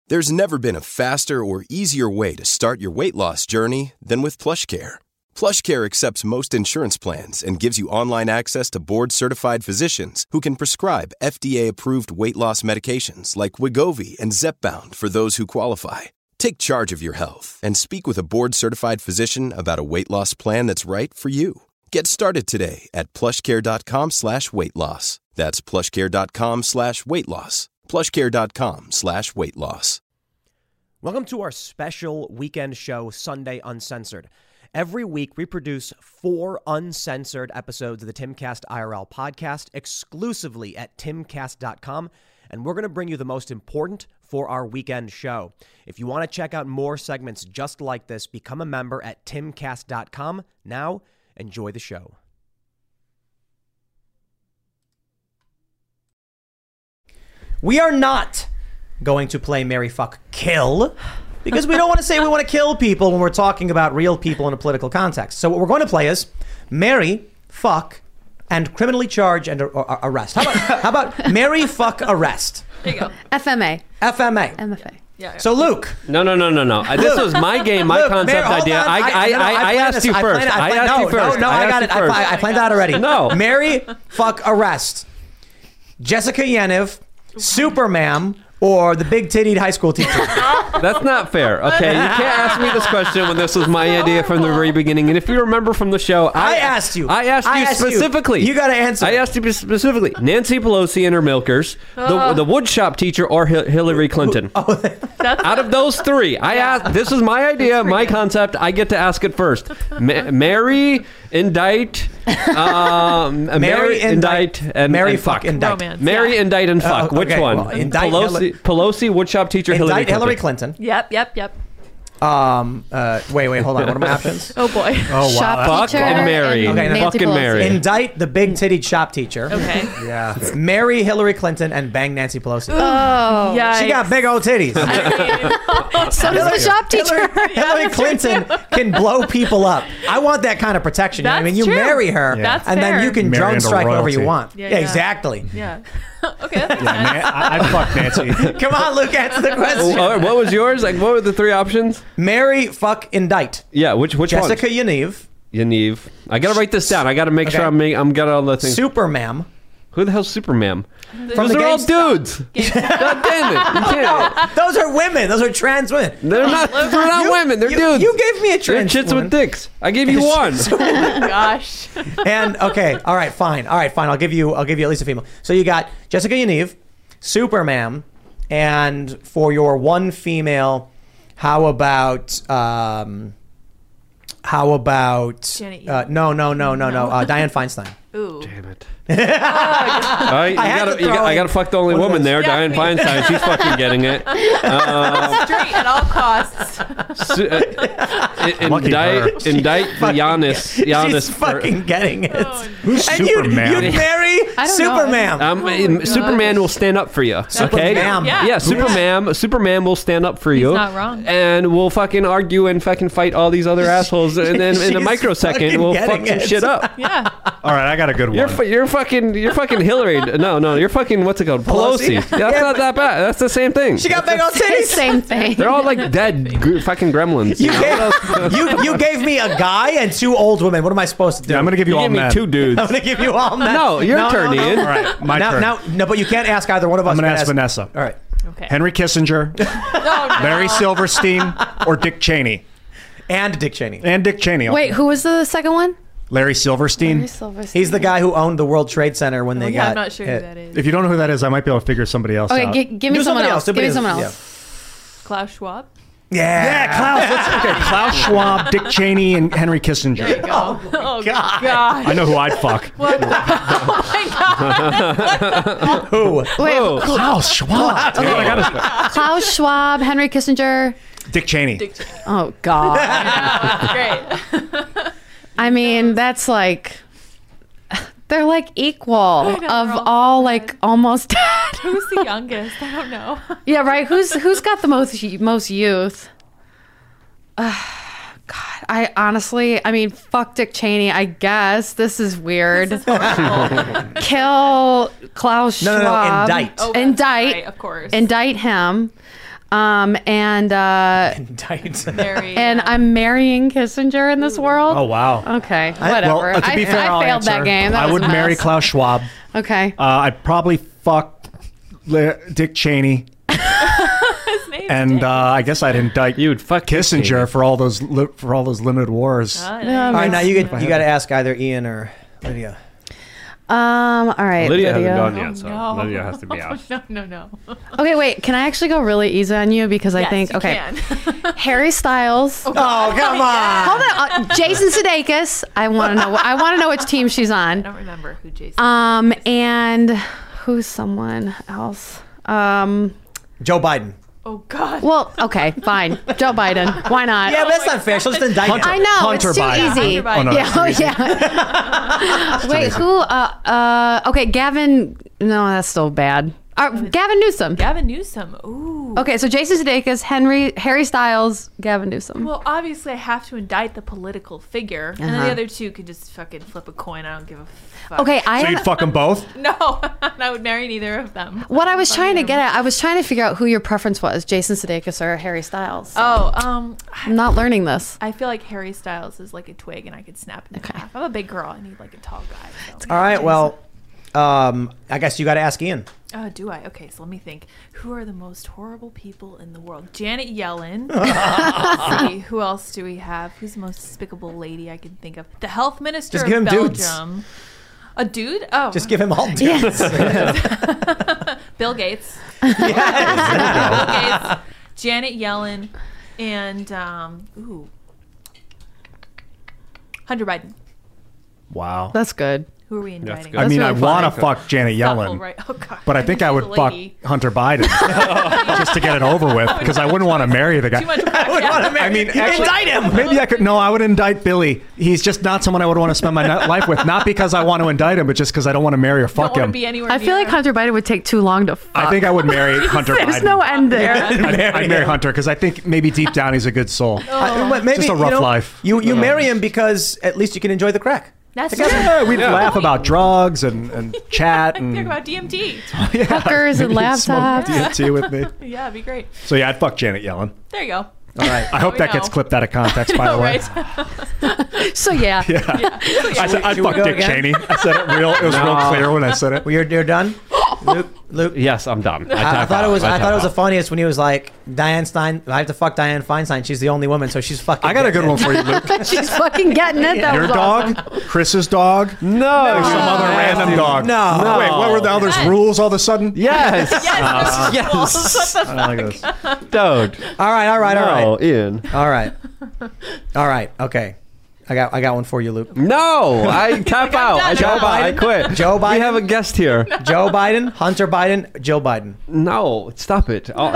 There's never been a faster or easier way to start your weight loss journey than with PlushCare. PlushCare accepts most insurance plans and gives you online access to board-certified physicians who can prescribe FDA-approved weight loss medications like Wegovy and Zepbound for those who qualify. Take charge of your health and speak with a board-certified physician about a weight loss plan that's right for you. Get started today at plushcare.com/weight loss. That's plushcare.com/weight loss. plushcare.com/weight loss. Welcome to our special weekend show, Sunday Uncensored. Every week, we produce 4 uncensored episodes of the Timcast IRL podcast exclusively at timcast.com, and we're going to bring you the most important for our weekend show. If you want to check out more segments just like this, become a member at timcast.com. Now, enjoy the show. We are not going to play Marry, Fuck, Kill, because we don't want to say we want to kill people when we're talking about real people in a political context. So what we're going to play is Marry, Fuck, and criminally charge and arrest. How about Marry, Fuck, Arrest? There you go. FMA. MFA. Yeah. So Luke. No. This was my game, my concept idea. I asked you first. I asked you first. No, I got it. I planned that already. No. Marry, Fuck, Arrest. Jessica Yaniv, Superman, or the big-tittied high school teacher. That's not fair, okay? You can't ask me this question when this was my idea from the very beginning. And if you remember from the show, I asked you specifically. You got to answer. I asked you specifically. Nancy Pelosi and her milkers, the woodshop teacher, or Hillary Clinton. Out of those 3, I asked. This is my idea, my concept. I get to ask it first. Marry, indict, Marry, indict, and fuck, indict. Romance. Marry, indict, and fuck. Which one? Well, indict Pelosi, woodshop teacher, Hillary Clinton. Yep. Wait, hold on. What are my options? Oh boy. Oh, wow. Fuck and Marry. Fucking Marry. Indict the big-tittied shop teacher. Okay. Yeah. Marry Hillary Clinton and bang Nancy Pelosi. Oh. Yeah. She got big old titties. So does the shop teacher. Hillary Clinton can blow people up. I want that kind of protection. You know what I mean, you That's true. marry her, That's and then fair. you can Marry drone into strike whoever royalty. you want. Yeah, Yeah, yeah. exactly. Yeah. Okay. That makes sense. I'd fuck Nancy. Come on, Luke, answer the question. What was yours? Like, what were the 3 options? Marry, fuck, indict. Yeah, which Jessica one? Yaniv, Yaniv. I gotta write this down. I gotta make sure I'm got all the things. Superman. Who the hell's Superman? From Those the are all GameStop. dudes. God damn it! You can't. Those are women. Those are trans women. They're not women. They're dudes. You gave me a They're trans chits woman. with dicks. I gave you one. Gosh. And okay, all right, fine. I'll give you at least a female. So you got Jessica Yaniv, Superman, and for your one female, how about Janet Yellen. no, Dianne Feinstein. Ooh. Damn it. I gotta fuck the only woman there, Yeah. Dianne Feinstein. She's fucking getting it. Straight at all costs. Indict Giannis. She's fucking getting it. Who's And Superman? you'd marry Superman. Superman will stand up for you. Okay. Superman. Yeah, Superman will stand up for you. He's not wrong. And we'll fucking argue and fucking fight all these other assholes. And then in a She's microsecond, fucking we'll getting fuck some it. shit up. Yeah. All right, I got a good one. You're fucking Hillary. No, you're fucking what's it called? Pelosi. Pelosi? That's Yeah, not that bad. That's the same thing. She got big old titties. Same thing. They're all like dead fucking gremlins. You gave me a guy and 2 old women. What am I supposed to do? Yeah, I'm going to give you You all gave me men. 2 dudes. I'm gonna give you all men. No, your turn, Ian. All right, my turn. No, but you can't ask either one of us. I'm going to You ask gotta Vanessa. All right. Okay. Henry Kissinger, Larry Silverstein, or Dick Cheney? And Dick Cheney. And Dick Cheney. Wait, who was the second one? Larry Silverstein. He's the guy who owned the World Trade Center when they got I'm not sure hit. who that is. If you don't know who that is, I might be able to figure somebody else out. Okay, give me Do someone somebody else. Give me someone else. Klaus Schwab. Yeah. Klaus Schwab, Dick Cheney, and Henry Kissinger. There you go. Oh, God. gosh. I know who I'd fuck. What the? Oh my God. Who? Wait, Klaus Schwab. Dude, I gotta- Klaus Schwab, Henry Kissinger. Dick Cheney. Oh, God. Great. I mean, that's like... They're like equal know, of they're all all sad. like almost dead. Who's the youngest? I don't know. Yeah, right. Who's got the most youth? God, I honestly, I mean, fuck Dick Cheney. I guess this is weird. This is horrible. Kill Klaus Schwab. No, indict. Oh, that's Indict. right, of course. Indict him. And Very, and I'm marrying Kissinger in this world. Oh, wow. Okay, whatever. Well, to be fair, I I'll failed answer. that game. That I was a wouldn't marry mess. Klaus Schwab. Okay. I'd probably fuck Dick Cheney. His name's And Dick. I guess I'd indict You would fuck Dick Cheney. Kissinger for all those limited wars. Oh, Yeah, All right, now you got to ask either Ian or Lydia. all right. Lydia hasn't Lydia. gone yet, so no. Lydia has to be out. No. Okay, wait. Can I actually go really easy on you because I Yes, think you okay. can. Harry Styles. Oh, come on. Hold on. Jason Sudeikis. I want to know. I want to know which team she's I on. don't remember who Jason. And who's someone else? Joe Biden. Oh God. Well, okay, fine. Joe Biden. Why not? Yeah, but that's not fair. She'll just indict him. I know Hunter it's too Biden. easy. Hunter Biden. Oh, no, Yeah. that's Oh, yeah. Wait, who? Okay, Gavin. No, that's still bad. Gavin Newsom. Gavin Newsom. Ooh. Okay, so Jason Sudeikis, Harry Styles, Gavin Newsom. Well, obviously, I have to indict the political figure, and then the other two could just fucking flip a coin. I don't give a fuck. Okay, So you'd fuck them both? No, I would marry neither of them. What I was trying to get at, I was trying to figure out who your preference was, Jason Sudeikis or Harry Styles. Oh, I'm not learning this. I feel like Harry Styles is like a twig, and I could snap him in half. I'm a big girl. I need like a tall guy. So. All right, well, I guess you got to ask Ian. Do I? Okay, so let me think. Who are the most horrible people in the world? Janet Yellen. Let's see, who else do we have? Who's the most despicable lady I can think of? The health minister Just of give him dudes. Belgium. A dude? Oh. Just give him all dudes. Bill Gates. Bill Gates. Janet Yellen. And, Hunter Biden. Wow. That's good. Who are we indicting? good. I mean, really I want to funny. fuck Janet Thoughtful, Yellen, right? Oh, God. but I think I would She's a fuck lady. Hunter Biden just to get it over with because I wouldn't want to marry the guy. Too much crack, would yeah. want to marry- I mean, actually, indict him. Maybe I could. No, I would indict Billy. He's just not someone I would want to spend my life with. Not because I want to indict him, but just because I don't want to marry or Don't fuck want to him. be anywhere I feel near like him. Hunter Biden would take too long to fuck. I think I would marry Hunter Biden. There's no end there. I'd marry Hunter because I think maybe deep down he's a good soul. But maybe, Just a rough life. You marry him because at least you can enjoy the crack. That's Yeah, true. we'd laugh about drugs and chat Think and about DMT. Hookers and maybe he'd smoke laptops. DMT with me. Yeah, it'd be great. So yeah, I'd fuck Janet Yellen. There you go. All right. I hope we that gets know. clipped out of context, by the way. Right? So yeah. I said I'd Should we fuck go Dick again? Cheney. I said it real. It was real clear when I said it. Well, you're done? Luke? Yes, I'm done. I thought it was the funniest when he was like, Diane Stein, I have to fuck Diane Feinstein. She's the only woman, so she's fucking. I got a good one for you, Luke. She's fucking getting it. That Your was dog, awesome. Chris's dog, No. or some other random dog. No. Wait, what were the others? Rules all of a sudden? Yes. Yes. I don't like this. Dude. All right. No, Ian. All right. Okay. I got one for you, Luke. No, I tap out. I Joe tap out. I Biden? quit. Joe We Biden? have a guest here. Joe Biden, Hunter Biden, Joe Biden. No, stop it. Oh,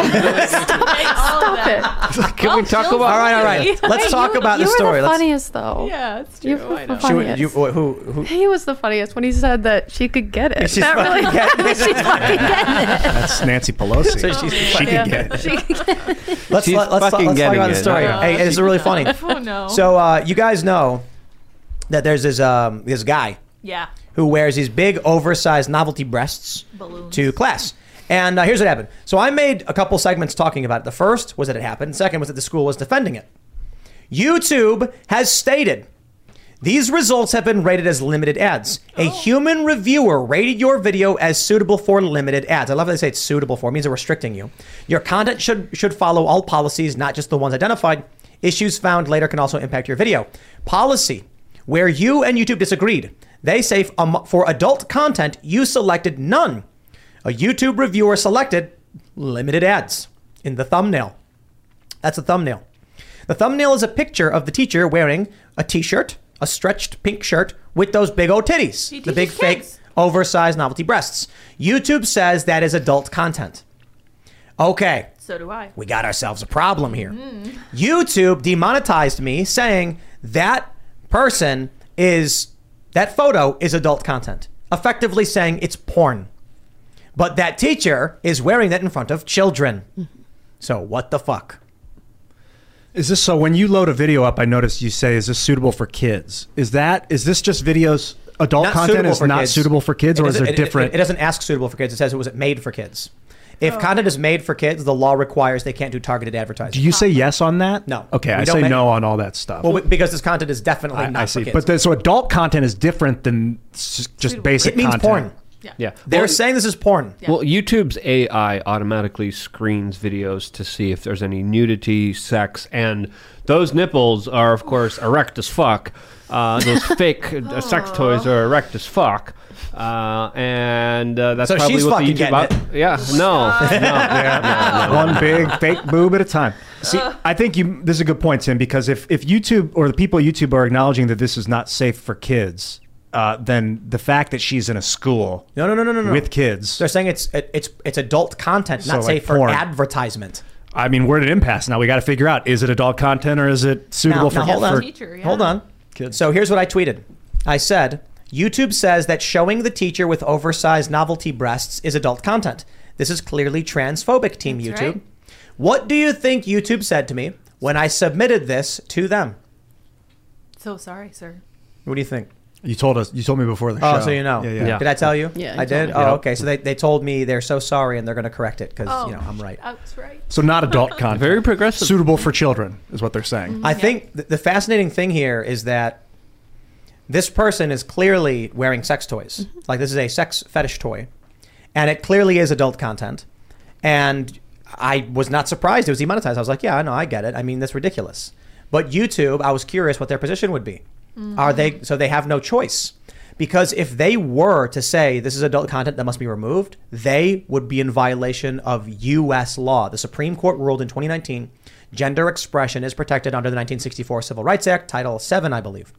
Stop it. can we talk Jill- about? All right. Let's talk about the You story. were the Let's. funniest though. Yeah, it's You true. were I the know. funniest. Who? He was the funniest when he said that she could get it. She's that really, fucking getting it. she's fucking getting it. That's Nancy Pelosi. So she's she can get it. Let's She's talk fucking about getting the it. story. Oh, Hey, this is really funny. Oh no. So you guys know that there's this guy yeah. who wears these big, oversized novelty breasts Balloons. to class. And here's what happened. So I made a couple segments talking about it. The first was that it happened. Second was that the school was defending it. YouTube has stated these results have been rated as limited ads. A human reviewer rated your video as suitable for limited ads. I love how they say it's suitable for. It means they're restricting you. Your content should follow all policies, not just the ones identified. Issues found later can also impact your video. Policy, where you and YouTube disagreed. They say for adult content, you selected none. A YouTube reviewer selected limited ads in the thumbnail. That's a thumbnail. The thumbnail is a picture of the teacher wearing a t-shirt, a stretched pink shirt with those big old titties, He the big teaches fake kids. oversized novelty breasts. YouTube says that is adult content. Okay. So do I. We got ourselves a problem here. YouTube demonetized me saying that that photo is adult content, effectively saying it's porn. But that teacher is wearing that in front of children. So what the fuck? Is this so? When you load a video up, I noticed you say, "Is this suitable for kids?" Is this just videos? Adult Not content suitable is for not kids. suitable for kids, or is there different? It doesn't ask suitable for kids. It says, was it made for kids? If content is made for kids, the law requires they can't do targeted advertising. Do you say yes on that? No. Okay, We I don't say make- no on all that stuff. Well, because this content is definitely not I for see. kids. But so adult content is different than just basic it means content. porn. Yeah. They're Well, saying this is porn. Well, YouTube's AI automatically screens videos to see if there's any nudity, sex, and those nipples are, of course, erect as fuck. Those fake sex toys are erect as fuck. And that's So probably she's what the fucking YouTube... getting it. Yeah, no. One big fake boob at a time. See, I think this is a good point, Tim, because if YouTube or the people at YouTube are acknowledging that this is not safe for kids, then the fact that she's in a school No. with kids, They're saying it's adult content, So not like safe for porn. advertisement. I mean, we're at an impasse now. We got to figure out, is it adult content or is it suitable for hold on. Teacher, yeah. Hold on. Kids. So here's what I tweeted. I said, YouTube says that showing the teacher with oversized novelty breasts is adult content. This is clearly transphobic, Team That's YouTube. right. What do you think YouTube said to me when I submitted this to them? So sorry, sir. What do you think? You told me before the show. Oh, so you know. Yeah. Did I tell you? Yeah, I you told did? me. Oh, Yep. okay. So they told me they're so sorry and they're going to correct it because, I'm right. That's right. So not adult content. Very progressive. Suitable for children is what they're saying. I think the fascinating thing here is that this person is clearly wearing sex toys. Like this is a sex fetish toy. And it clearly is adult content. And I was not surprised it was demonetized. I was like, yeah, I know, I get it. I mean, that's ridiculous. But YouTube, I was curious what their position would be. So they have no choice. Because if they were to say this is adult content that must be removed, they would be in violation of U.S. law. The Supreme Court ruled in 2019, gender expression is protected under the 1964 Civil Rights Act, Title 7, I believe.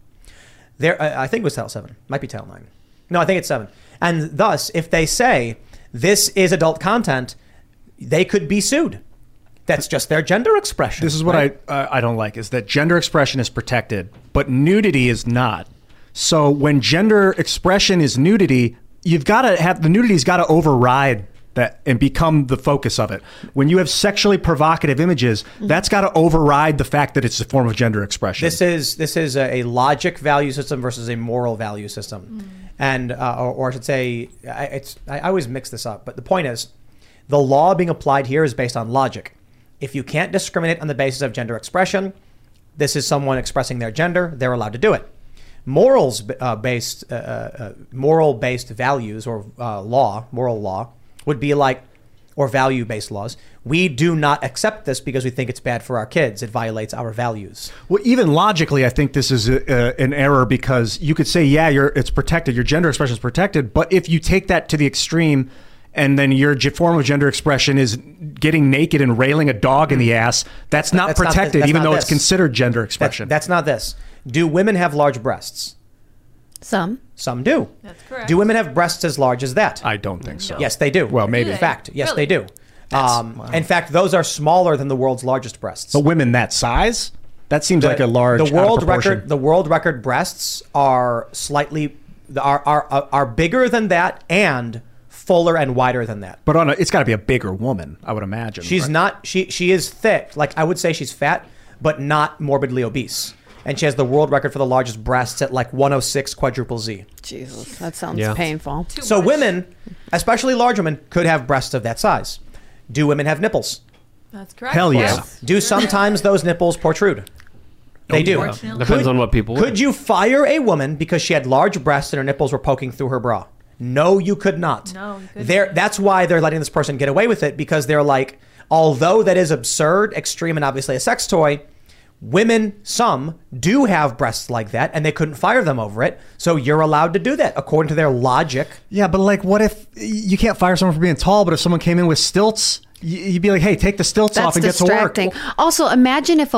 I think it was Title 7. Might be Title 9. No, I think it's 7. And thus, if they say this is adult content, they could be sued. That's just their gender expression. This is what right? I don't like, is that gender expression is protected, but nudity is not. So when gender expression is nudity, you've got to have the nudity's got to override that and become the focus of it. When you have sexually provocative images, that's got to override the fact that it's a form of gender expression. This is a logic value system versus a moral value system, and or I should say, I always mix this up. But the point is, the law being applied here is based on logic. If you can't discriminate on the basis of gender expression, this is someone expressing their gender. They're allowed to do it. Moral based values or moral law would be like, or value based laws. We do not accept this because we think it's bad for our kids. It violates our values. Well, even logically, I think this is an error because you could say, yeah, it's protected. Your gender expression is protected. But if you take that to the extreme and then your form of gender expression is getting naked and railing a dog in the ass, that's not protected, even though it's considered gender expression. That's not this. Do women have large breasts? Some. Some do. That's correct. Do women have breasts as large as that? I don't think so. Yes, they do. Well, maybe. In fact, yes, Really? they do. In fact, those are smaller than the world's largest breasts. But women that size? That seems like a large The world out of proportion. record. The world record breasts are are bigger than that and fuller and wider than that. But it's got to be a bigger woman, I would imagine. She's right? not. She is thick. Like I would say, she's fat, but not morbidly obese. And she has the world record for the largest breasts at like 106 quadruple Z. Jesus, that sounds Yeah. painful. So women, especially large women, could have breasts of that size. Do women have nipples? That's correct. Hell yeah. Yes. Do sometimes those nipples protrude? They do. Unfortunately. Depends on what people Could you fire a woman because she had large breasts and her nipples were poking through her bra? No, you could not. No, you couldn't. That's why they're letting this person get away with it, because they're like, although that is absurd, extreme, and obviously a sex toy, women, some, do have breasts like that, and they couldn't fire them over it. So you're allowed to do that, according to their logic. Yeah, but like, what if you can't fire someone for being tall, but if someone came in with stilts, you'd be like, hey, take the stilts off and get to work. Also, imagine if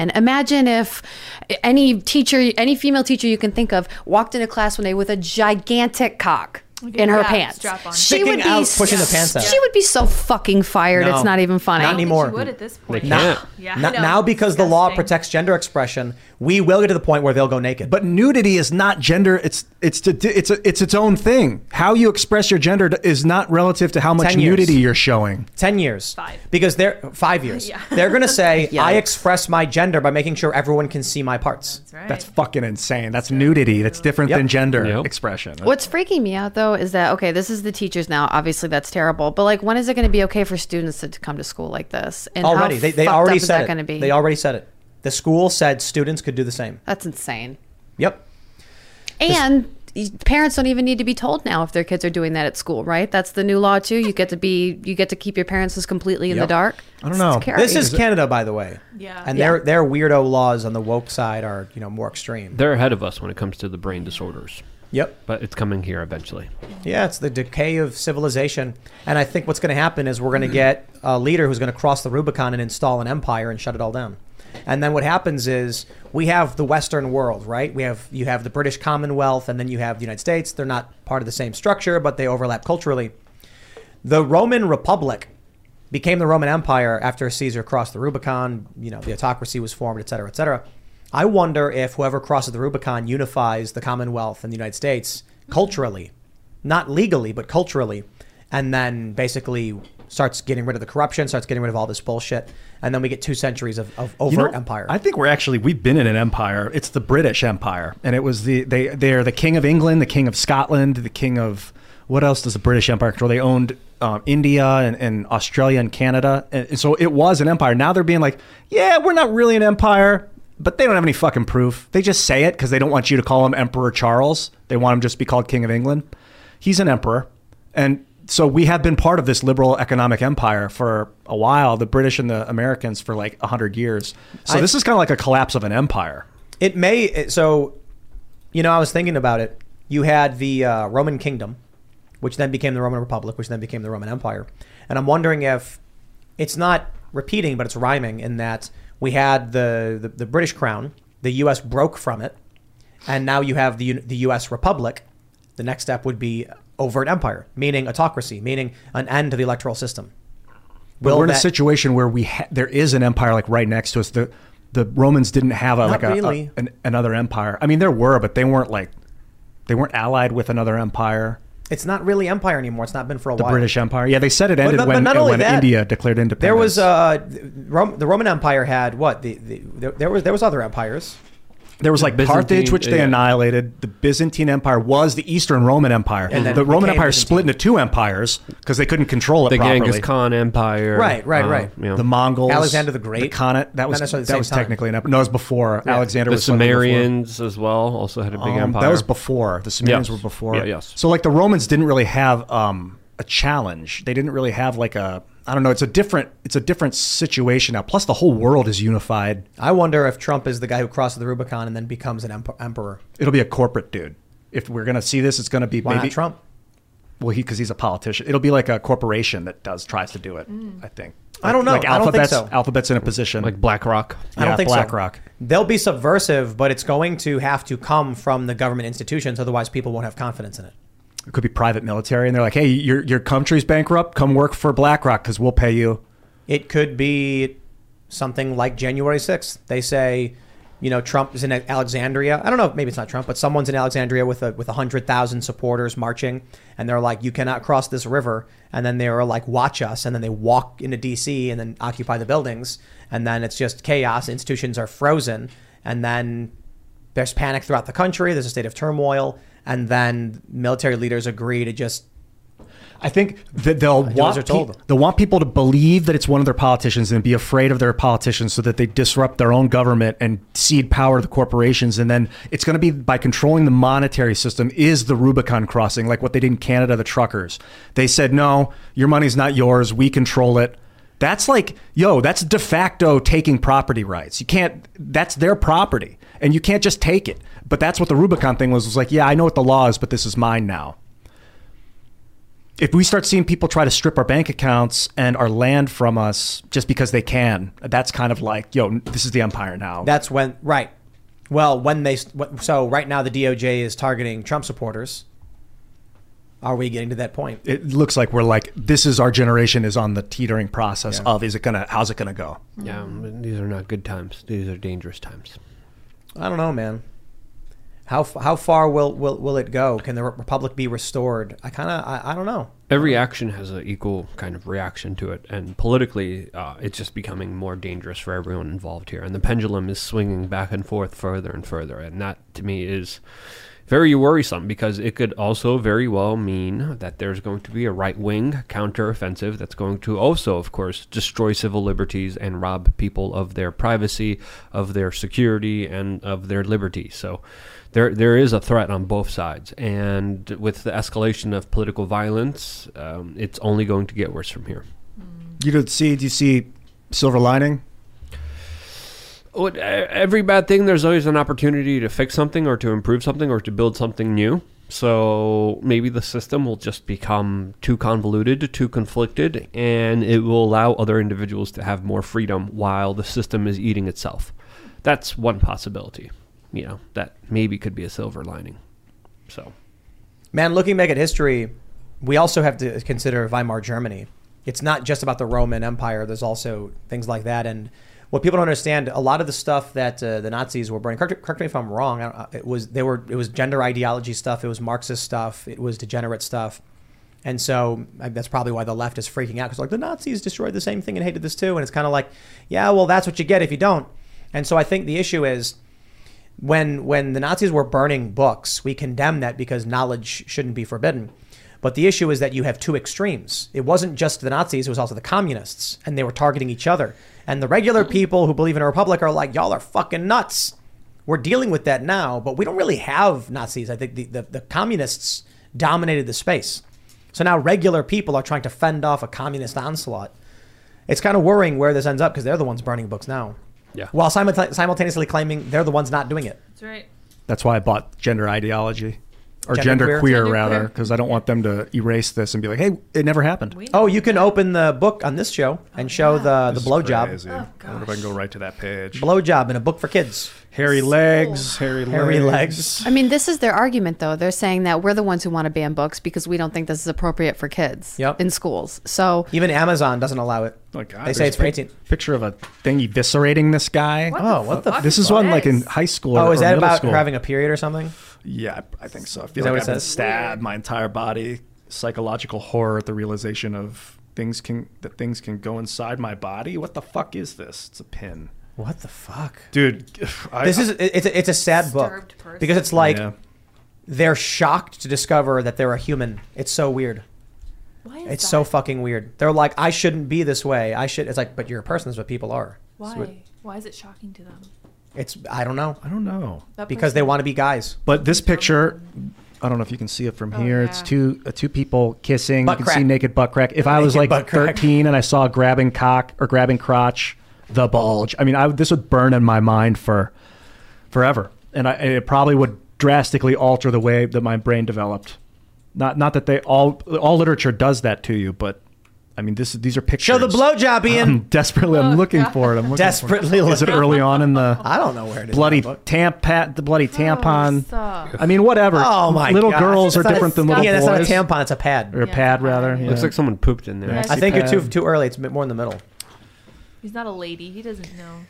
any female teacher you can think of walked into class one day with a gigantic cock in her pants. Strap-on. She would Sticking be out, pushing the pants out. She would be so fucking fired. No, it's not even funny. not anymore. She would at this point. They can't. Yeah, I know. Now, because the law Disgusting. protects gender expression, we will get to the point where they'll go naked. But nudity is not gender. It's its own thing. How you express your gender is not relative to how much 10 years. nudity you're showing. 10 years. 5. Because they're 5 years. Yeah. They're going to say, I Yikes. express my gender by making sure everyone can see my parts. That's right. That's fucking insane. That's nudity. That's different Yep. than gender Yep. expression. What's freaking me out though though, is that, okay, this is the teachers now. Obviously, that's terrible. But like, when is it going to be okay for students to come to school like this? And already, how they fucked already up is said that it. going to be? They already said it. The school said students could do the same. That's insane. Yep. And parents don't even need to be told now if their kids are doing that at school, right? That's the new law too. You get to keep your parents as completely in the dark. I don't know. This is Canada, by the way. Yeah. And their weirdo laws on the woke side are, more extreme. They're ahead of us when it comes to the brain disorders. Yep. But it's coming here eventually. Yeah, it's the decay of civilization. And I think what's going to happen is we're going to get a leader who's going to cross the Rubicon and install an empire and shut it all down. And then what happens is we have the Western world, right? You have the British Commonwealth, and then you have the United States. They're not part of the same structure, but they overlap culturally. The Roman Republic became the Roman Empire after Caesar crossed the Rubicon. The autocracy was formed, et cetera, et cetera. I wonder if whoever crosses the Rubicon unifies the Commonwealth and the United States culturally, not legally, but culturally, and then basically starts getting rid of the corruption, starts getting rid of all this bullshit, and then we get 2 centuries of overt empire. I think we've been in an empire. It's the British Empire, and it was they're the King of England, the King of Scotland, the King of, what else does the British Empire control? They owned India and Australia and Canada, and so it was an empire. Now they're being like, yeah, we're not really an empire, but they don't have any fucking proof. They just say it because they don't want you to call him Emperor Charles. They want him just to be called King of England. He's an emperor, and so we have been part of this liberal economic empire for a while, the British and the Americans for like 100 years. So this is kind of like a collapse of an empire. It may. So, I was thinking about it. You had the Roman Kingdom, which then became the Roman Republic, which then became the Roman Empire. And I'm wondering if it's not repeating, but it's rhyming in that we had the British crown, the U.S. broke from it, and now you have the U.S. Republic. The next step would be overt empire, meaning autocracy, meaning an end to the electoral system. But we're in a situation where there is an empire like right next to us. The Romans didn't have another empire. I mean, there were, but they weren't allied with another empire. It's not really empire anymore. It's not been for a while. The British Empire. Yeah, they said it ended when India declared independence. There was the Roman Empire had what? There was other empires. There was like Carthage, which they annihilated. The Byzantine Empire was the Eastern Roman Empire. And the Roman Empire split into 2 empires because they couldn't control it properly. The Genghis Khan Empire. Right. The Mongols. Alexander the Great. The Khanate. That was technically an empire. No, it was before. Yeah. Alexander was Sumerians as well also had a big empire. That was before. The Sumerians were before. Yeah, yes. So like the Romans didn't really have a challenge. They didn't really have like I don't know. It's a different situation now. Plus, the whole world is unified. I wonder if Trump is the guy who crosses the Rubicon and then becomes an emperor. It'll be a corporate dude. If we're gonna see this, it's gonna be Why not Trump? Well, because he's a politician. It'll be like a corporation that tries to do it. I think. I don't know. Like I don't think so. Alphabet's in a position like BlackRock. I don't think BlackRock. So. They'll be subversive, but it's going to have to come from the government institutions. Otherwise, people won't have confidence in it. It could be private military, and they're like, "Hey, your country's bankrupt. Come work for BlackRock because we'll pay you." It could be something like January 6th. They say, Trump is in Alexandria. I don't know, maybe it's not Trump, but someone's in Alexandria with 100,000 supporters marching, and they're like, "You cannot cross this river." And then they're like, "Watch us." And then they walk into DC and then occupy the buildings, and then it's just chaos. Institutions are frozen, and then there's panic throughout the country. There's a state of turmoil, and then military leaders agree to just. I think that they'll want people to believe that it's one of their politicians and be afraid of their politicians so that they disrupt their own government and cede power to the corporations. And then it's going to be by controlling the monetary system is the Rubicon crossing, like what they did in Canada, the truckers. They said, no, your money's not yours. We control it. That's like, that's de facto taking property rights. You can't, that's their property and you can't just take it. But that's what the Rubicon thing was like, yeah, I know what the law is, but this is mine now. If we start seeing people try to strip our bank accounts and our land from us just because they can, that's kind of like, this is the empire now. That's when, right. Well, so right now the DOJ is targeting Trump supporters. Are we getting to that point? It looks like we're like, this is our generation is on the teetering process of, how's it going to go? Yeah, these are not good times. These are dangerous times. I don't know, man. How far will it go? Can the republic be restored? I don't know. Every action has an equal kind of reaction to it, and politically, it's just becoming more dangerous for everyone involved here. And the pendulum is swinging back and forth further and further, and that to me is very worrisome because it could also very well mean that there's going to be a right-wing counteroffensive that's going to also, of course, destroy civil liberties and rob people of their privacy, of their security, and of their liberty. So there is a threat on both sides. And with the escalation of political violence, it's only going to get worse from here. Do you see silver lining? Every bad thing, there's always an opportunity to fix something or to improve something or to build something new. So maybe the system will just become too convoluted, too conflicted, and it will allow other individuals to have more freedom while the system is eating itself. That's one possibility, that maybe could be a silver lining. So, man, looking back at history, we also have to consider Weimar Germany. It's not just about the Roman Empire. There's also things like that. And what people don't understand, a lot of the stuff that the Nazis were burning, correct me if I'm wrong, it was gender ideology stuff, it was Marxist stuff, it was degenerate stuff. And so that's probably why the left is freaking out, because the Nazis destroyed the same thing and hated this too. And it's kind of like, yeah, well, that's what you get if you don't. And so I think the issue is when the Nazis were burning books, we condemn that because knowledge shouldn't be forbidden. But the issue is that you have two extremes. It wasn't just the Nazis, it was also the communists, and they were targeting each other. And the regular people who believe in a republic are like, y'all are fucking nuts. We're dealing with that now, but we don't really have Nazis. I think the communists dominated the space. So now regular people are trying to fend off a communist onslaught. It's kind of worrying where this ends up because they're the ones burning books now. Yeah. While simultaneously claiming they're the ones not doing it. That's right. That's why I bought Gender Ideology. Or genderqueer, rather, because I don't want them to erase this and be like, hey, it never happened. Oh, you can open the book on this show and show the blowjob. I wonder if I can go right to that page. Blowjob in a book for kids. Hairy legs. Hairy legs. I mean, this is their argument, though. They're saying that we're the ones who want to ban books because we don't think this is appropriate for kids in schools. So even Amazon doesn't allow it. Oh, God, they say it's for 18. Picture of a thing eviscerating this guy. What the fuck? This is one like in high school. Oh, is that about her having a period or something? Yeah, I think so. I feel like I've been stabbed my entire body. Psychological horror at the realization of things can go inside my body. What the fuck is this? It's a pin. What the fuck, dude? It's a sad book because it's like they're shocked to discover that they're a human. It's so weird. Why is it's that? so fucking weird. They're like, I shouldn't be this way. It's like, but you're a person. That's what people are. Why? Why is it shocking to them? I don't know. Because they want to be guys. But this picture, I don't know if you can see it from here. Yeah. It's two people kissing. You can see naked butt crack. If I was like 13 and I saw grabbing cock or grabbing crotch, the bulge. I mean, this would burn in my mind for forever, and it probably would drastically alter the way that my brain developed. Not that all literature does that to you, but I mean, these are pictures. Show the blowjob, Ian. I'm looking for it. Is it early on in the? I don't know where it is. Bloody the bloody tampon. I mean, whatever. Oh my Little God. girls are different than little boys. Yeah, that's not a tampon. It's a pad. Or a pad, rather. Yeah. Looks like someone pooped in there. I think you're too early. It's a bit more in the middle. He's not a lady. He doesn't know.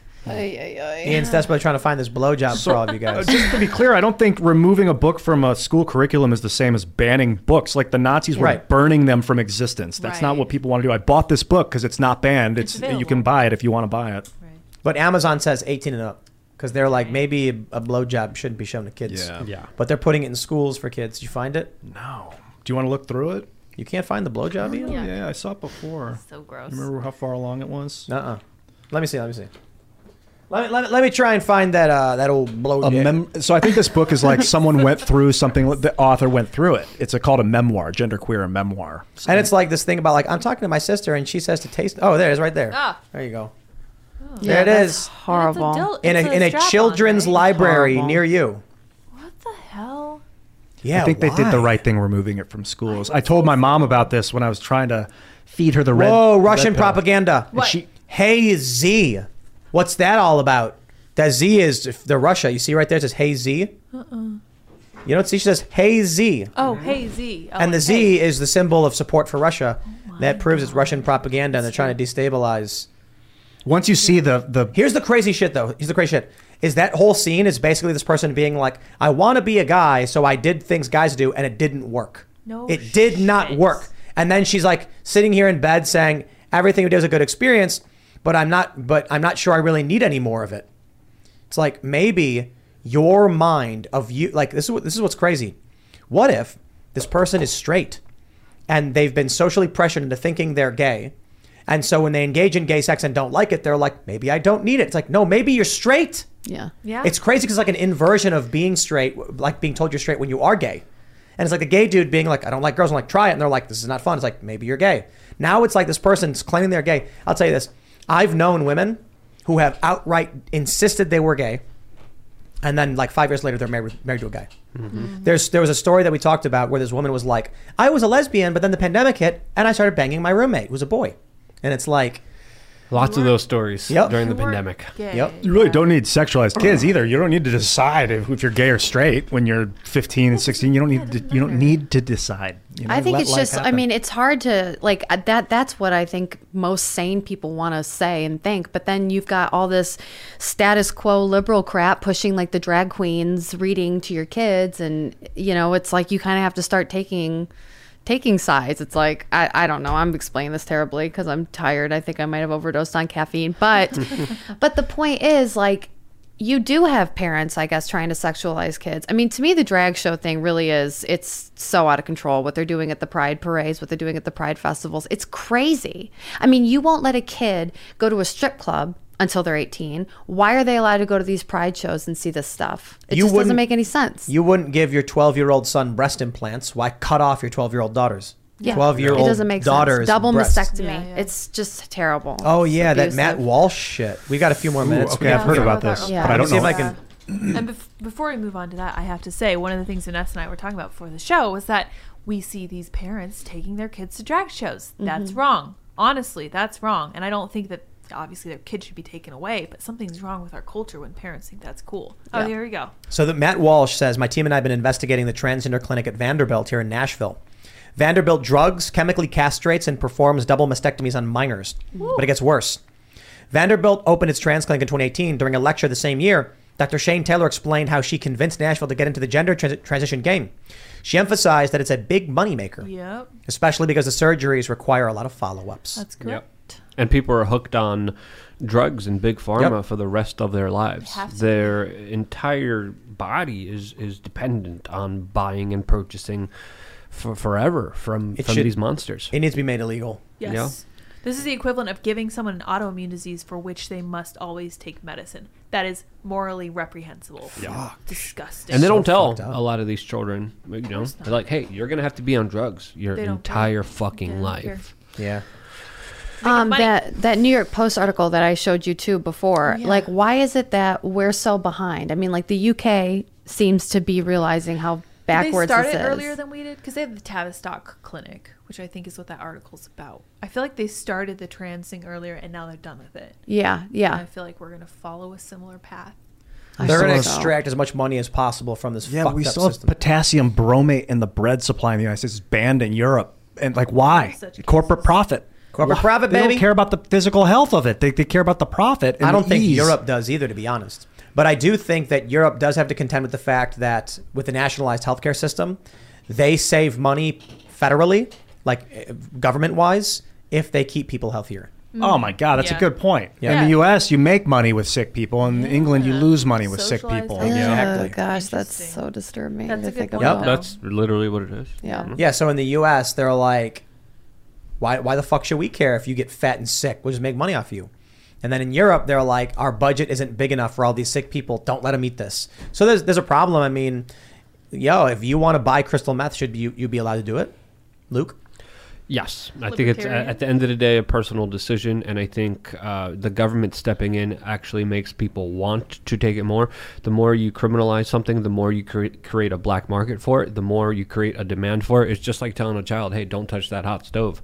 Ian's desperately trying to find this blowjob for all of you guys. Just to be clear, I don't think removing a book from a school curriculum is the same as banning books. Like the Nazis were burning them from existence. That's not what people want to do. I bought this book because it's not banned. You can buy it if you want to buy it. Right. But Amazon says 18 and up because they're like, maybe a blowjob shouldn't be shown to kids. Yeah. But they're putting it in schools for kids. Did you find it? No. Do you want to look through it? You can't find the blowjob, Ian? Yeah, I saw it before. So gross. Remember how far along it was? Let me see. Let me try and find that old blowjob. So I think this book is like someone went through something. The author went through it. It's called a memoir, genderqueer, a memoir. And it's like this thing about like, I'm talking to my sister and she says to taste. Oh, there it is right there. There you go. Oh. There it is. Horrible. In a children's library near you. What the hell? Yeah, I think they did the right thing removing it from schools. I told my mom about this when I was trying to feed her the red. Whoa, Russian propaganda. What? Hey Z. What's that all about? That Z is the Russia. You see right there, it says Hey Z. You don't see, she says Hey Z. Oh, Hey Z. And the Z is the symbol of support for Russia. That proves it's Russian propaganda and they're trying to destabilize. Once you see the Here's the crazy shit though. Here's the crazy shit. Is that whole scene is basically this person being like, I want to be a guy, so I did things guys do, and it didn't work. It did not work. And then she's like sitting here in bed saying everything we did was a good experience, but I'm not sure I really need any more of it. It's like maybe your mind of you, like this is what's crazy. What if this person is straight and they've been socially pressured into thinking they're gay, and so when they engage in gay sex and don't like it, they're like, maybe I don't need it. It's like, no, maybe you're straight. Yeah. It's crazy because like an inversion of being straight, like being told you're straight when you are gay. And it's like a gay dude being like, I don't like girls. I'm like, try it. And they're like, this is not fun. It's like, maybe you're gay. Now it's like this person's claiming they're gay. I'll tell you this. I've known women who have outright insisted they were gay. And then like 5 years later, they're married to a guy. Mm-hmm. There was a story that we talked about where this woman was like, I was a lesbian, but then the pandemic hit and I started banging my roommate who was a boy. And it's like, lots of those stories during the pandemic. Yep. You really don't need sexualized kids either. You don't need to decide if you're gay or straight when you're 15 and 16. You don't need to decide. You know, I think let it's life just, happen. I mean, it's hard to, like, that's what I think most sane people want to say and think. But then you've got all this status quo liberal crap pushing, like, the drag queens reading to your kids. And, you know, it's like you kind of have to start taking sides. It's like, I don't know. I'm explaining this terribly because I'm tired. I think I might have overdosed on caffeine. But the point is, like, you do have parents, I guess, trying to sexualize kids. I mean, to me, the drag show thing really is, it's so out of control. What they're doing at the Pride parades, what they're doing at the Pride festivals. It's crazy. I mean, you won't let a kid go to a strip club until they're 18. Why are they allowed to go to these Pride shows and see this stuff? It just doesn't make any sense. You wouldn't give your 12-year-old son breast implants. Why cut off your 12-year-old daughters? Yeah. 12-year-old it doesn't make daughters sense. Double breasts. mastectomy. Yeah. It's just terrible. Oh It's yeah, that abusive. Matt Walsh shit. We got a few more minutes. Okay, I've heard about this, Yeah. but I don't See if know. I can. And before we move on to that, I have to say, one of the things Vanessa and I were talking about before the show was that we see these parents taking their kids to drag shows. That's wrong. Honestly, that's wrong. And I don't think that, obviously, their kids should be taken away, but something's wrong with our culture when parents think that's cool. Oh, here we go. So that Matt Walsh says, my team and I have been investigating the transgender clinic at Vanderbilt here in Nashville. Vanderbilt drugs, chemically castrates, and performs double mastectomies on minors. But it gets worse. Vanderbilt opened its trans clinic in 2018. During a lecture the same year, Dr. Shane Taylor explained how she convinced Nashville to get into the gender transition game. She emphasized that it's a big moneymaker, Yep. especially because the surgeries require a lot of follow-ups. That's correct. And people are hooked on drugs and big pharma Yep. for the rest of their lives. Have to Their entire body is dependent on buying and purchasing forever from these monsters. It needs to be made illegal. Yes. Yeah. This is the equivalent of giving someone an autoimmune disease for which they must always take medicine. That is morally reprehensible. Yeah. Disgusting. And they don't So tell fucked up. a lot of these children, you know, they're like, hey, you're going to have to be on drugs your They don't entire care. fucking They don't life. Yeah. money. That New York Post article that I showed you too before, Yeah. like, why is it that we're so behind? I mean, like, the UK seems to be realizing how backwards they started this is. earlier than we did because they have the Tavistock Clinic, which I think is what that article's about. I feel like they started the trans thing earlier and now they're done with it. Yeah, And yeah. I feel like we're going to follow a similar path. They're going to suppose so. extract as much money as possible from this Yeah, fucked we up still have system. potassium bromate in the bread supply in the United States. It's banned in Europe. And like, why? Such Corporate cases. profit. Corporate Why? profit, They baby. don't care about the physical health of it. They care about the profit. And I don't the think ease. Europe does either, to be honest. But I do think that Europe does have to contend with the fact that with the nationalized healthcare system, they save money federally, like government-wise, if they keep people healthier. Oh my God, that's Yeah. a good point. Yeah. In the U.S., you make money with sick people. In England, you lose money with sick Socialized people. health. Exactly. Oh, gosh, that's Interesting. so disturbing That's to a good think point, about. though. That's literally what it is. Yeah. Yeah, so in the U.S., they're like, why the fuck should we care if you get fat and sick? We'll just make money off you. And then in Europe, they're like, our budget isn't big enough for all these sick people. Don't let them eat this. So there's a problem. I mean, if you want to buy crystal meth, should you be allowed to do it? Luke? Yes, I think it's Libertarian? at the end of the day a personal decision, and I think the government stepping in actually makes people want to take it more. The more you criminalize something, the more you create a black market for it, the more you create a demand for it. It's just like telling a child, hey, don't touch that hot stove.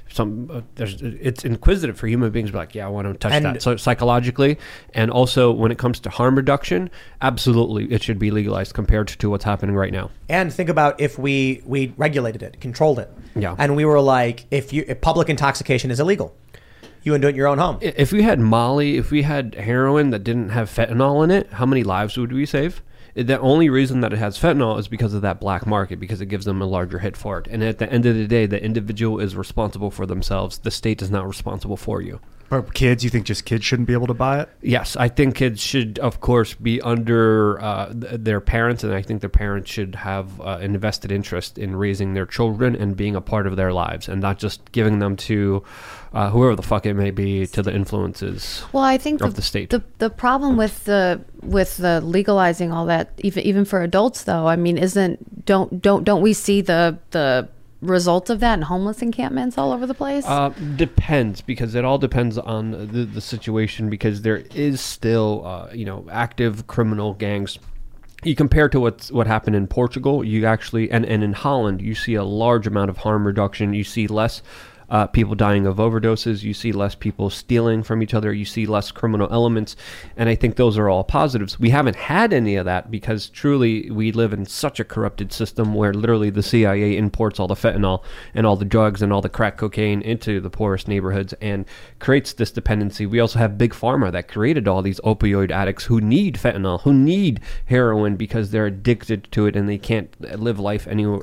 It's inquisitive for human beings to be like, yeah, I want to touch that. So psychologically, and also when it comes to harm reduction, absolutely it should be legalized compared to what's happening right now. And think about if we regulated it, controlled it. Yeah. And we were like, if public intoxication is illegal, you can do it in your own home. If we had Molly, if we had heroin that didn't have fentanyl in it, how many lives would we save? The only reason that it has fentanyl is because of that black market, because it gives them a larger hit for it. And at the end of the day, the individual is responsible for themselves. The state is not responsible for you. But kids, you think just kids shouldn't be able to buy it? Yes, I think kids should, of course, be under their parents, and I think their parents should have an invested interest in raising their children and being a part of their lives, and not just giving them to whoever the fuck it may be, to the influences. Well, I think of the state. The problem with the legalizing all that, even for adults, though, I mean, don't we see the result of that in homeless encampments all over the place? Depends, because it all depends on the situation, because there is still active criminal gangs. You compare to what happened in Portugal, you actually and in Holland, you see a large amount of harm reduction. You see less people dying of overdoses. You see less people stealing from each other. You see less criminal elements. And I think those are all positives. We haven't had any of that because truly we live in such a corrupted system where literally the CIA imports all the fentanyl and all the drugs and all the crack cocaine into the poorest neighborhoods and creates this dependency. We also have Big Pharma that created all these opioid addicts who need fentanyl, who need heroin because they're addicted to it and they can't live life anywhere.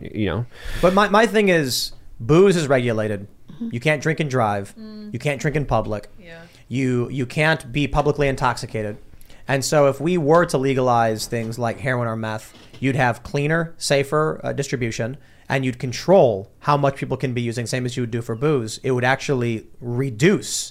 But my thing is, booze is regulated. You can't drink and drive. You can't drink in public. Yeah. You can't be publicly intoxicated. And so if we were to legalize things like heroin or meth, you'd have cleaner, safer distribution, and you'd control how much people can be using, same as you would do for booze. It would actually reduce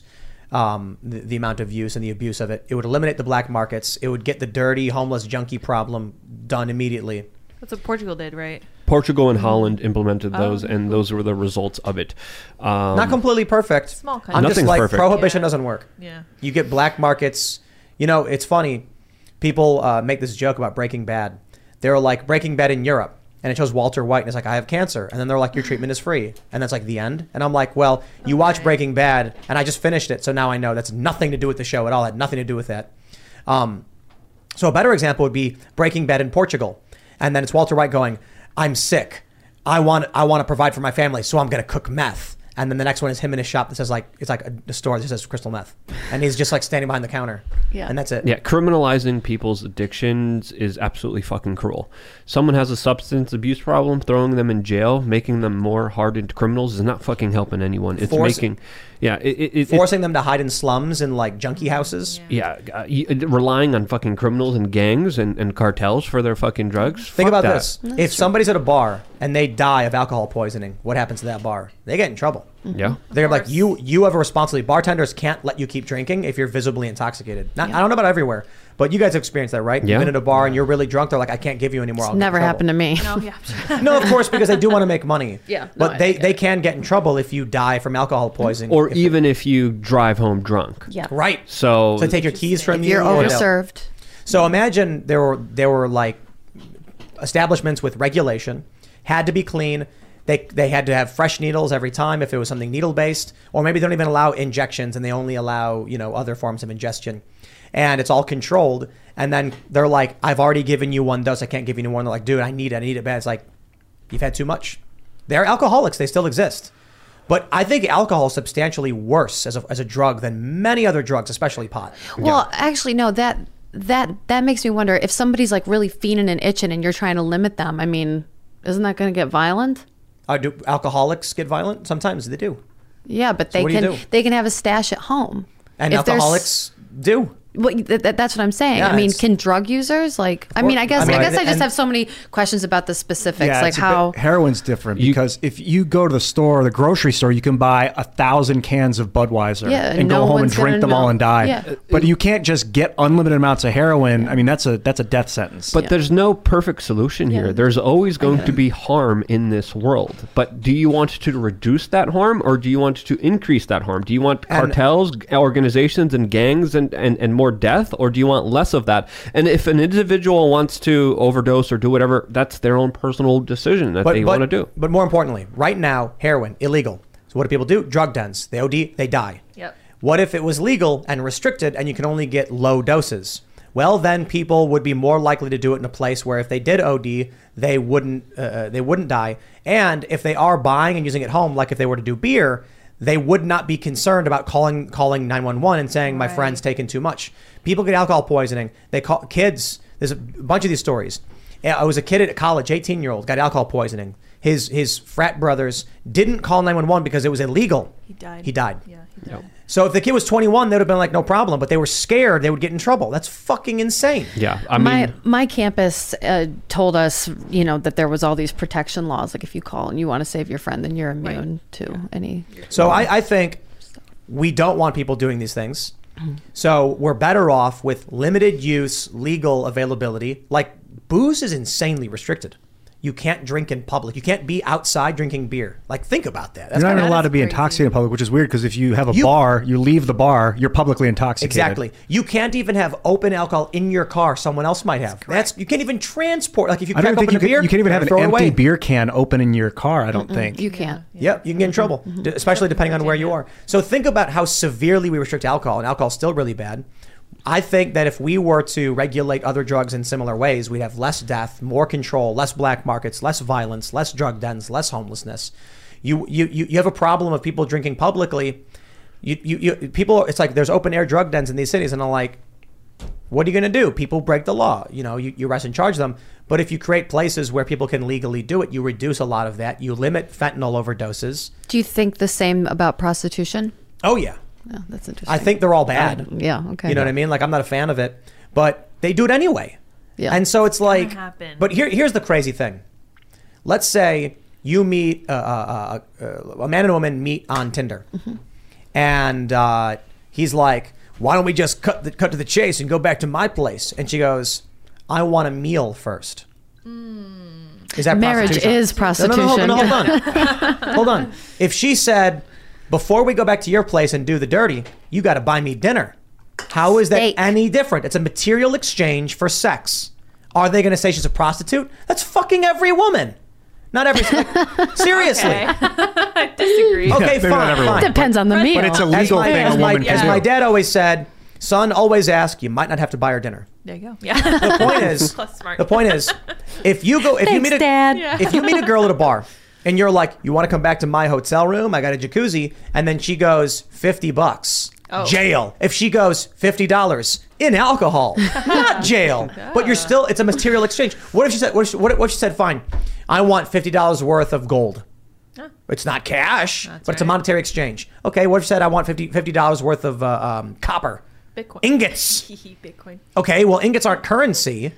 the amount of use and the abuse of it. It would eliminate the black markets. It would get the dirty, homeless, junkie problem done immediately. That's what Portugal did, right? Portugal and Holland implemented those, and those were the results of it. Not completely perfect. Small country. I'm just Nothing's like, perfect. prohibition doesn't work. Yeah. You get black markets. It's funny. People make this joke about Breaking Bad. They're like, Breaking Bad in Europe. And it shows Walter White, and it's like, I have cancer. And then they're like, your treatment is free. And that's like the end. And I'm like, well, you watch Breaking Bad, and I just finished it, so now I know that's nothing to do with the show at all. It had nothing to do with that. So a better example would be Breaking Bad in Portugal. And then it's Walter White going, I'm sick. I want to provide for my family, so I'm going to cook meth. And then the next one is him in his shop that says it's like a store that says crystal meth. And he's just like standing behind the counter. Yeah. And that's it. Yeah, criminalizing people's addictions is absolutely fucking cruel. Someone has a substance abuse problem, throwing them in jail, making them more hardened criminals is not fucking helping anyone. It's forcing them to hide in slums and like junkie houses. Relying on fucking criminals and gangs and cartels for their fucking drugs. Think about that. this. If somebody's at a bar and they die of alcohol poisoning, what happens to that bar? They get in trouble. Yeah. They're like, you have a responsibility. Bartenders can't let you keep drinking if you're visibly intoxicated. I don't know about everywhere, but you guys have experienced that, right? Yeah. You've been at a bar and you're really drunk. They're like, I can't give you any more. It's never happened to me. No, yeah. No, of course, because they do want to make money. Yeah. But they can get in trouble if you die from alcohol poisoning. Or even if you drive home drunk. Yeah. Right. So they take your keys from If you. you're overserved. So imagine there were like establishments with regulation, had to be clean. They had to have fresh needles every time if it was something needle based, or maybe they don't even allow injections and they only allow other forms of ingestion, and it's all controlled. And then they're like, I've already given you one dose, I can't give you any more. And they're like, dude, I need it bad. It's like, you've had too much. They're alcoholics, they still exist. But I think alcohol is substantially worse as a drug than many other drugs, especially pot. Well, actually, no, that makes me wonder if somebody's like really fiending and itching and you're trying to limit them. I mean, isn't that going to get violent? Do alcoholics get violent? Sometimes they do. Yeah, but what do you do? they can have a stash at home. And If alcoholics do. Well, that's what I'm saying. Yeah, I mean, can drug users I guess I just have so many questions about the specifics, like how heroin's different because if you go to the store, the grocery store, you can buy 1,000 cans of Budweiser and go home and drink them all and die. Yeah. But you can't just get unlimited amounts of heroin. I mean, that's a death sentence. But there's no perfect solution here. There's always going to be harm in this world. But do you want to reduce that harm, or do you want to increase that harm? Do you want cartels, organizations, and gangs and more death, or do you want less of that? And if an individual wants to overdose or do whatever, that's their own personal decision that they want to do. But more importantly, right now, heroin, illegal. So what do people do? Drug dens. They OD, they die. Yep. What if it was legal and restricted and you can only get low doses? Well, then people would be more likely to do it in a place where if they did OD, they wouldn't die. And if they are buying and using it at home, like if they were to do beer, they would not be concerned about calling 911 and saying, my friend's taken too much. People get alcohol poisoning. They call kids There's a bunch of these stories. I was a kid at college, 18-year-old, got alcohol poisoning. His frat brothers didn't call 911 because it was illegal. He died. Yeah, he died. So if the kid was 21, they would have been like, no problem. But they were scared they would get in trouble. That's fucking insane. Yeah, I mean, my campus told us, that there was all these protection laws. Like if you call and you want to save your friend, then you're immune to any. So I think we don't want people doing these things. So we're better off with limited use, legal availability. Like booze is insanely restricted. You can't drink in public. You can't be outside drinking beer. Like, think about that. You're not even allowed to be intoxicated in public, which is weird because if you have a bar, you leave the bar, you're publicly intoxicated. Exactly. You can't even have open alcohol in your car. Someone else might have. You can't even transport. Like if you crack open a beer, you can't even have an throw it empty away. beer can open in your car. I don't think You can't. Yep, you can get in trouble, especially depending on where you are. So think about how severely we restrict alcohol, and alcohol's still really bad. I think that if we were to regulate other drugs in similar ways, we'd have less death, more control, less black markets, less violence, less drug dens, less homelessness. You have a problem of people drinking publicly. People, it's like there's open air drug dens in these cities, and I'm like, what are you going to do? People break the law. You arrest and charge them. But if you create places where people can legally do it, you reduce a lot of that. You limit fentanyl overdoses. Do you think the same about prostitution? Oh, yeah. Oh, that's interesting. I think they're all bad. Yeah, okay. You know what I mean? Like, I'm not a fan of it, but they do it anyway. Yeah. And so it's like, happen. but here's the crazy thing. Let's say you meet, a man and a woman meet on Tinder. And he's like, why don't we just cut to the chase and go back to my place? And she goes, I want a meal first. Is that marriage prostitution? is prostitution? No, hold on. Hold on. If she said, before we go back to your place and do the dirty, you got to buy me dinner. How is that Steak. any different? It's a material exchange for sex. Are they going to say she's a prostitute? That's fucking every woman. Not every. Seriously. I disagree. Okay, Maybe not everyone. fine. Depends on the meal. But it's a legal thing a woman can As do. my dad always said, son, always ask. You might not have to buy her dinner. There you go. Yeah. The point is, if you Thanks, meet Dad. if you meet a girl at a bar and you're like, you want to come back to my hotel room? I got a jacuzzi, and then she goes $50. Oh. Jail. If she goes $50 in alcohol, not jail. But you're still. It's a material exchange. What if she said? What if she said? Fine, I want $50 worth of gold. It's not cash, but it's a monetary exchange. Okay. What if she said? I want $50 worth of copper. Bitcoin. Ingots. Bitcoin. Okay, well, ingots aren't currency.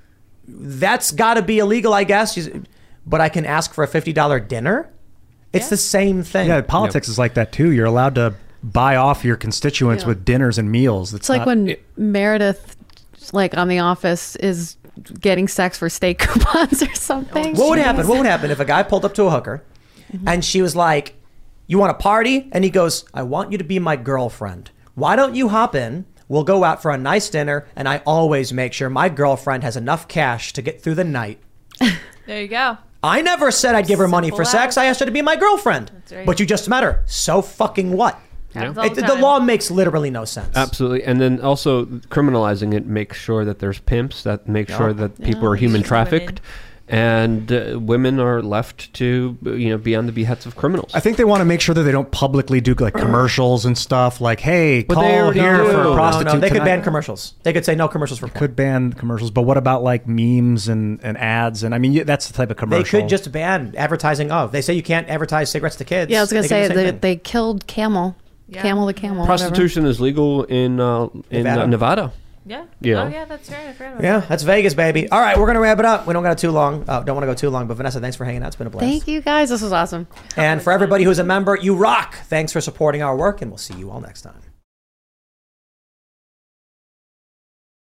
That's got to be illegal, I guess. But I can ask for a $50 dinner? It's the same thing. Yeah, politics is like that too. You're allowed to buy off your constituents with dinners and meals. It's like when Meredith, like on The Office, is getting sex for steak coupons or something. What would happen? What would happen if a guy pulled up to a hooker and she was like, you want a party? And he goes, I want you to be my girlfriend. Why don't you hop in? We'll go out for a nice dinner, and I always make sure my girlfriend has enough cash to get through the night. There you go. I never said I'd give her money for Simple sex. as. I asked her to be my girlfriend. That's right. But you just met her. So fucking what? Happens all The time. law makes literally no sense. absolutely. And then also criminalizing it makes sure that there's pimps, that make sure that people are human trafficked. And women are left to, be on the behests of criminals. I think they want to make sure that they don't publicly do like commercials and stuff like, hey, But they call already here do. for a No, prostitute. No, they could tonight. ban commercials. They could say no commercials for porn. Could ban commercials, but what about like memes and ads? And I mean, that's the type of They commercial. could just ban advertising of. They say you can't advertise cigarettes to kids. Yeah, I was going They to could do say the same that thing. they killed Camel. Yeah. Camel the Camel. Prostitution is legal in Nevada. Yeah. Yeah. Oh, yeah, that's right. I forgot about Yeah, that. that's Vegas, baby. All right, we're going to wrap it up. We don't got too long. Don't want to go too long, but Vanessa, thanks for hanging out. It's been a blast. Thank you guys. This was awesome. And for everybody who's a member, you rock. Thanks for supporting our work, and we'll see you all next time.